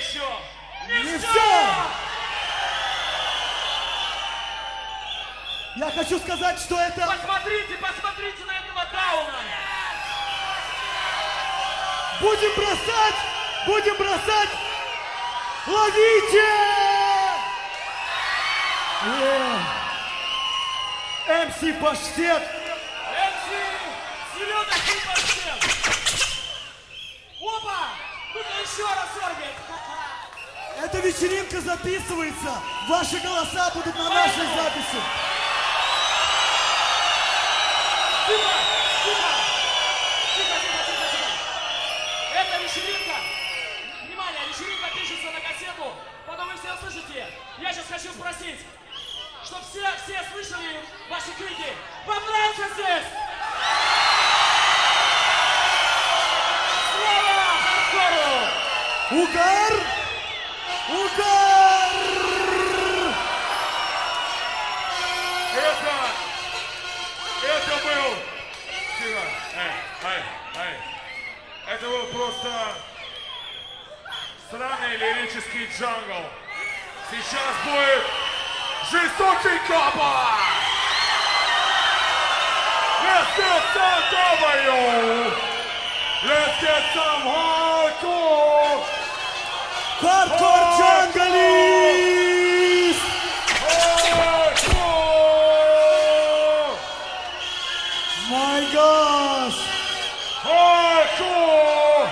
еще Не все! Я хочу сказать, что это... Посмотрите на этого Дауна! Будем бросать! Ловите! МС Паштет! МС Селёдочный Паштет! Опа! Ну-ка еще раз, Орбит! Эта вечеринка записывается! Ваши голоса будут на нашей записи! Тихо! Это вечеринка! Внимание, вечеринка пишется на кассету, потом вы все услышите. Я сейчас хочу спросить, чтобы все слышали ваши крики. Вам нравится здесь? Слава хардкору! Угар! Это был... Тихо. Это был просто странный лирический джангл. Сейчас будет жестокий капа! Let's get some W! Let's get some hardcore! Hardcore Junglist! My gosh! Hardcore!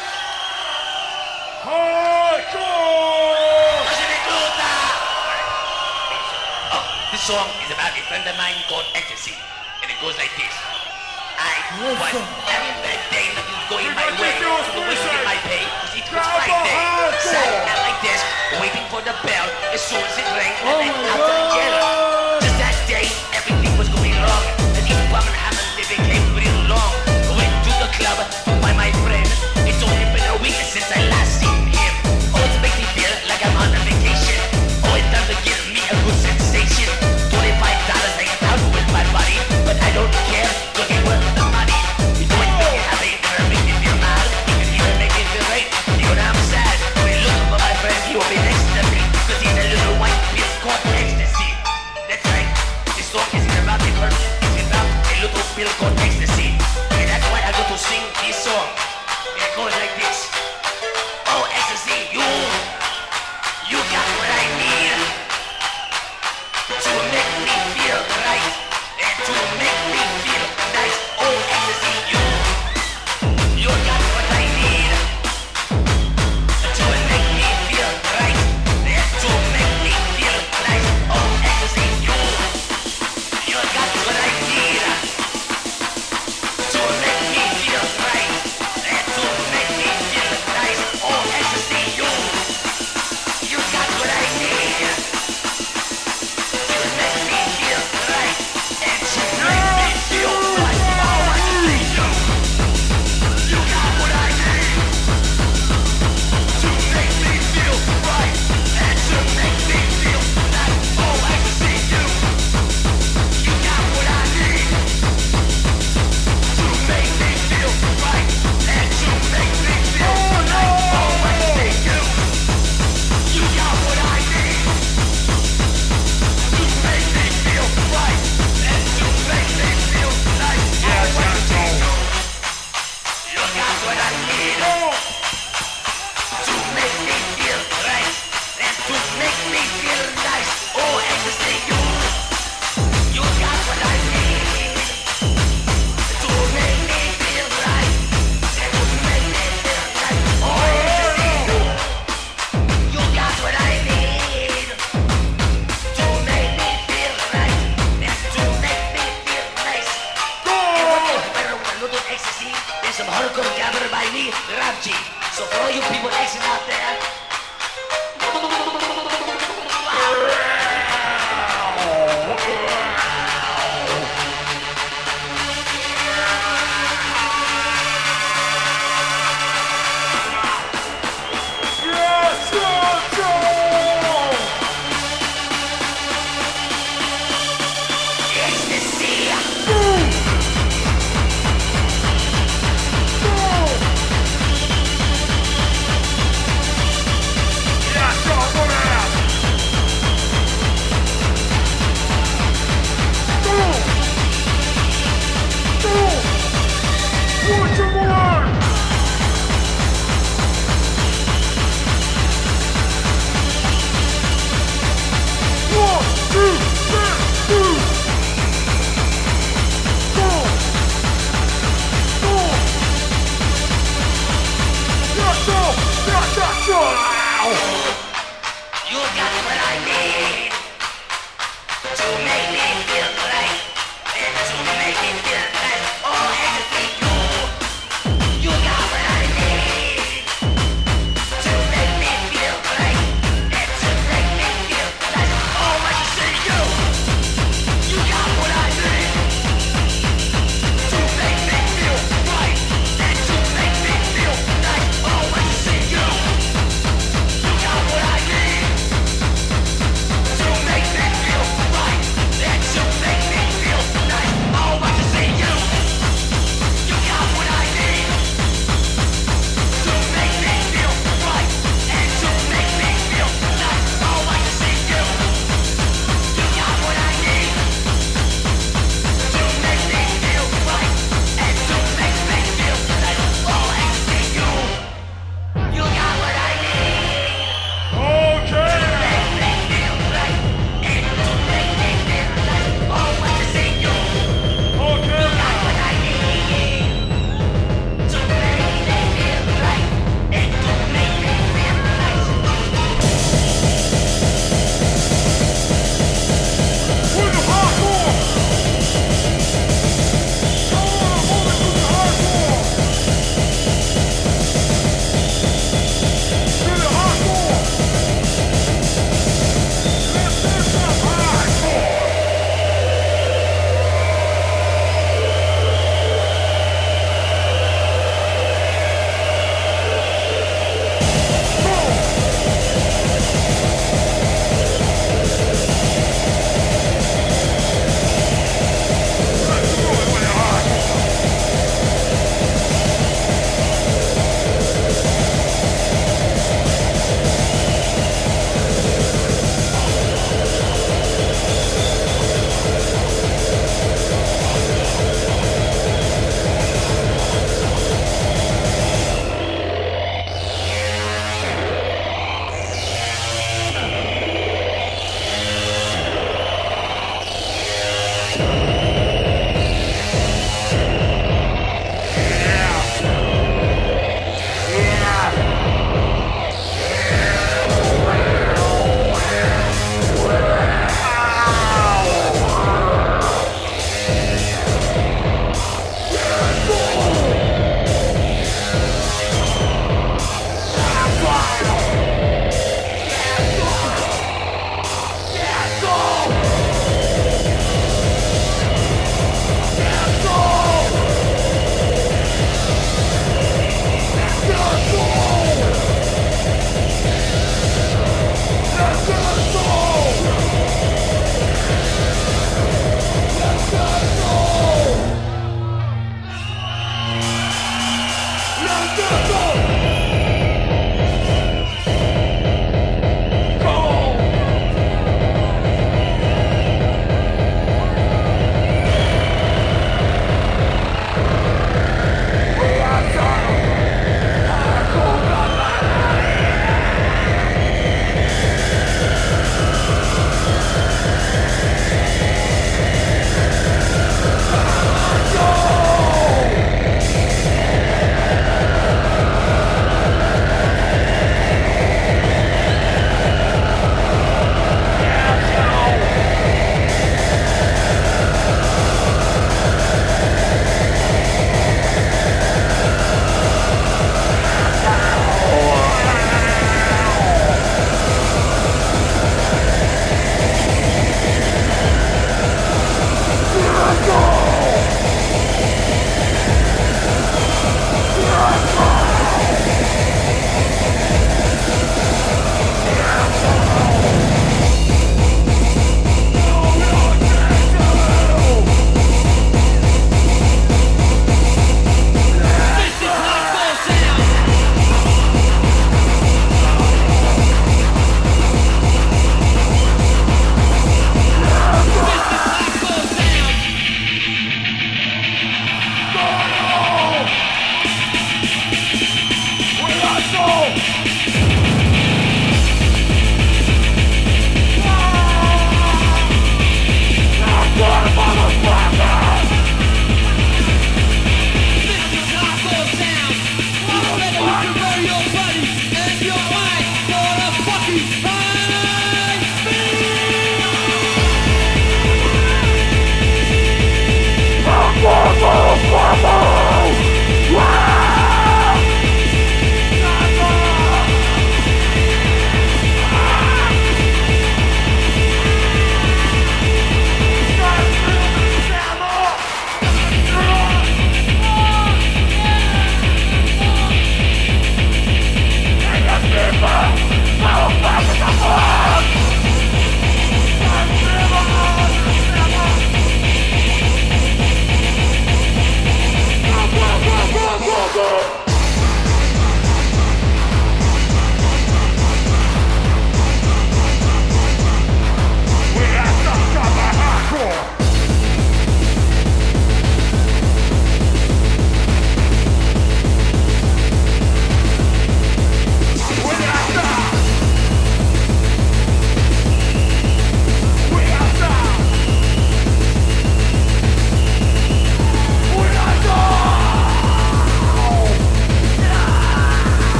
This song is about a friend of mine called Ecstasy, and it goes like this. I was having a bad day, nothing's going my way, so wasting my pay, cause it was Friday. Sat out like this, waiting for the bell, as soon as it rang, I let out the yell. Just that day, everything was going wrong, and even Birmingham and living came real long. Went to the club to find my friend, it's only been a week since I last seen him. Oh, it makes me feel like I'm on a vacation. Oh, it does give me a good sensation. $25 I get out with my body, but I don't care, cause it worth the money. You do it make you happy, never make me feel mad. You can even make me feel right, you know I'm sad. When you look for my friend, he will be next to me, cause he's a little white pill called ecstasy. That's right, this song isn't about the person, it's about a little pill called ecstasy. And that's why I go to sing this song. And it goes like this. Oh, ecstasy, you got what I need to make me feel right and to make me feel nice. Oh, ecstasy, you got what I need to make me feel right and to make me feel nice. Oh, ecstasy, you got what I need to make me feel right and to make me feel nice. Oh, ecstasy, you got what I need to make me feel right and to make me feel right. Oh, ecstasy, you got what I need to make me feel right and to make me feel nice. Oh, ecstasy, you got what I need to make me feel right and to make me feel nice. Oh, ecstasy, you got what I need to make me feel right and to make me feel nice. Oh, ecstasy, you got what I need to make me feel right and to make me feel nice. Oh, ecstasy, you got what I need to make me feel right and to make me feel nice. Oh, ecstasy, you got what I need to make me feel right and to make me feel nice. And what is better with a little ecstasy than some hardcore gathered by me, Rap G. So for all you people Xing out there, ecstasy. You got what I need to make me feel right and to make me feel nice. Oh, ecstasy, you got what I need to make me feel right and to make me feel nice. Oh, when you say you got what I need to make me feel right and to make me feel nice. Oh, when you say you got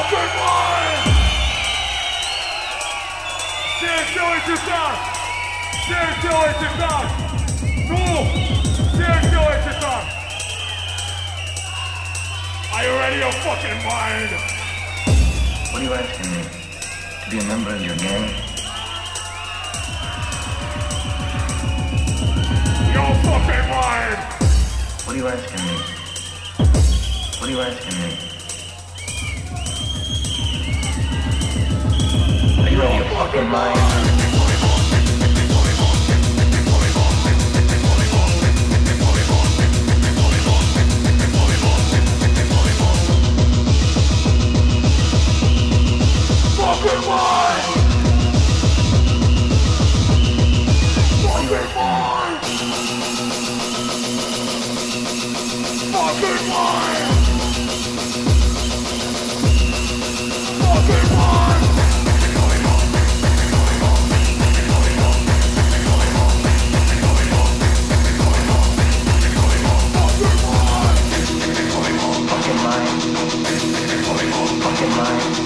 fucking mind! Все делайте так! Все делайте так! Ну! Все делайте так! Are you ready, your fucking mind? What are you asking me? To be a member of your gang? Your fucking mind! What are you asking me? What are you asking me? Are you out of your fucking mind? Fucking mind! Fucking mind! Fucking mind! Fucking mind! Fucking mind. Fucking mind.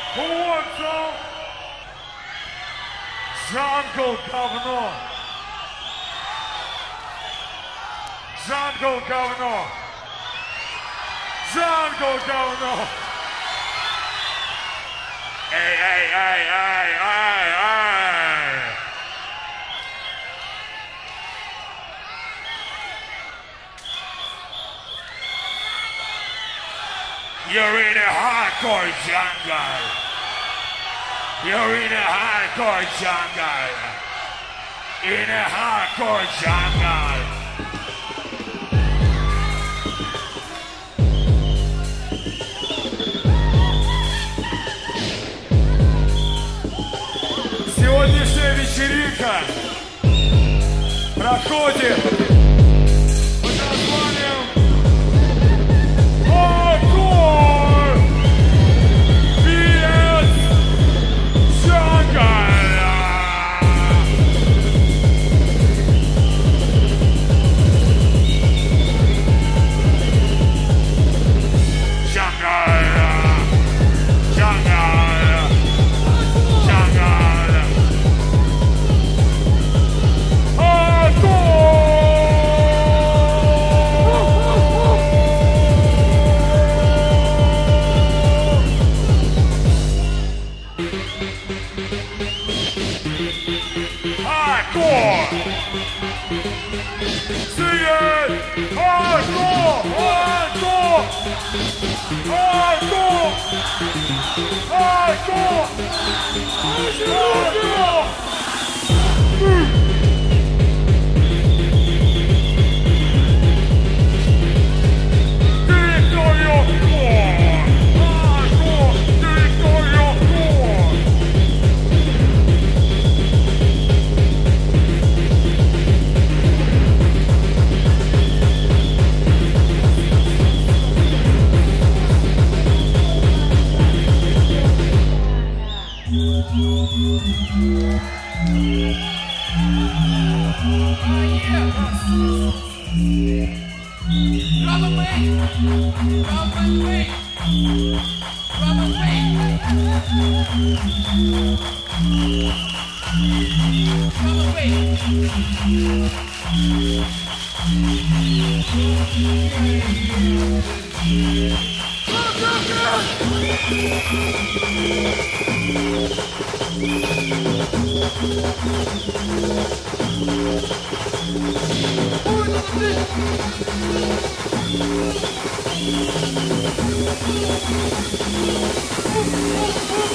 Who wants some? Jungle Governor. Jungle Governor. Jungle Governor. Hey, hey, hey, hey, hey, hey. You're in a hardcore jungle. You're in a hardcore jungle. In a hardcore jungle. Сегодняшняя вечеринка проходит под названием Hardcore vs Jungle. Hardcore! Sing it! Hardcore! Hardcore! Hardcore! Hardcore! Hardcore! Territorial war! Hardcore! Territorial war! Move, move, move.